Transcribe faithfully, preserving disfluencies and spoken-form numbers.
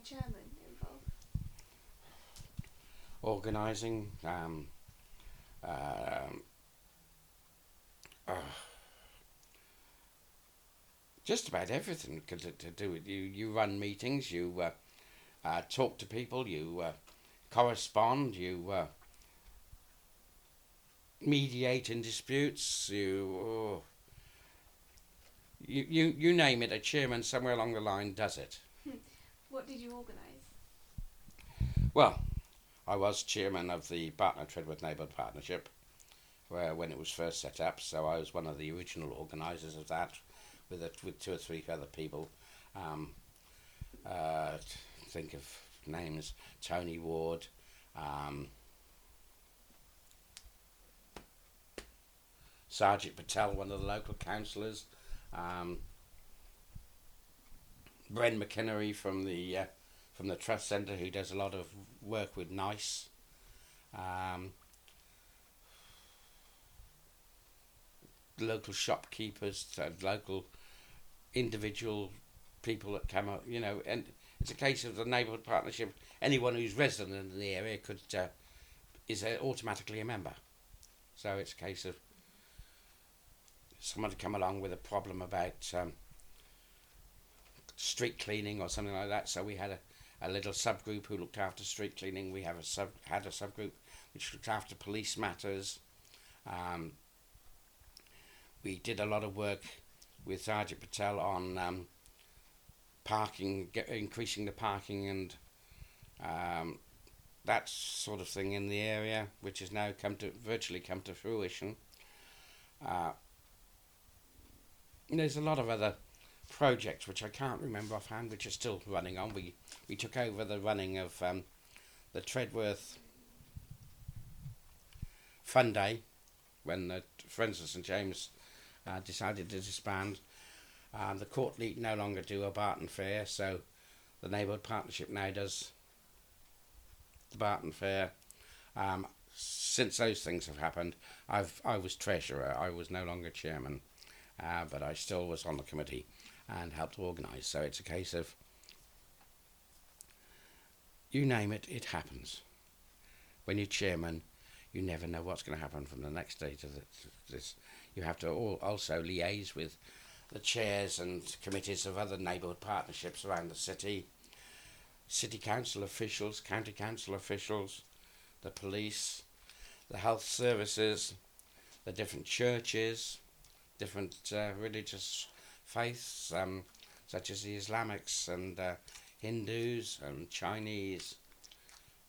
chairman involve? Organising, um, um, uh, just about everything to, to do with you. You run meetings, you uh, uh, talk to people, you uh, correspond, you uh, mediate in disputes, you, oh, you, you, you name it, a chairman somewhere along the line does it. What did you organise? Well, I was chairman of the Barton Tredworth Neighbourhood Partnership where, when it was first set up, so I was one of the original organisers of that with a, with two or three other people. Um, uh, think of names: Tony Ward, um, Sarjit Patel, one of the local councillors, um, Bren McInnery from the uh, from the Trust Centre, who does a lot of work with NICE. Um, local shopkeepers, uh, local individual people that come up, you know, and it's a case of the neighbourhood partnership. Anyone who's resident in the area could uh, is uh, automatically a member. So it's a case of someone to come along with a problem about um, street cleaning or something like that. So we had a, a little subgroup who looked after street cleaning. We have a sub had a subgroup which looked after police matters. Um, we did a lot of work with Sarjit Patel on um, parking, get, increasing the parking and um, that sort of thing in the area, which has now come to virtually come to fruition. Uh, there's a lot of other projects which I can't remember offhand, which are still running on. We we took over the running of um, the Tredworth Fun Day when the Friends of St James uh, decided to disband. Um, the Courtleet no longer do a Barton Fair, so the Neighbourhood Partnership now does the Barton Fair. Um, since those things have happened, I've I was treasurer. I was no longer chairman, uh, but I still was on the committee and helped organise. So it's a case of you name it, it happens. When you're chairman, you never know what's going to happen from the next day to this. You have to all also liaise with the chairs and committees of other neighbourhood partnerships around the city, city council officials, county council officials, the police, the health services, the different churches, different uh, religious faiths, um, such as the Islamics and uh, Hindus and Chinese,